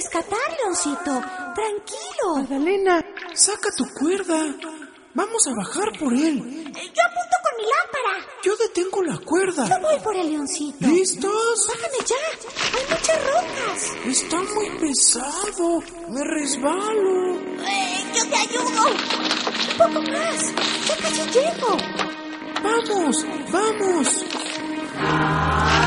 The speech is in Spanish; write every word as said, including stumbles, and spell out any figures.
rescatar, Leoncito. Tranquilo. Magdalena, saca tu cuerda. Vamos a bajar por él. Yo apunto con mi lámpara. Yo detengo la cuerda. Yo voy por el Leoncito. ¿Listos? Bájame ya. Hay muchas rocas. Está muy pesado. Me resbalo. Eh, yo te ayudo. Un poco más. Ya casi llego. Vamos, vamos.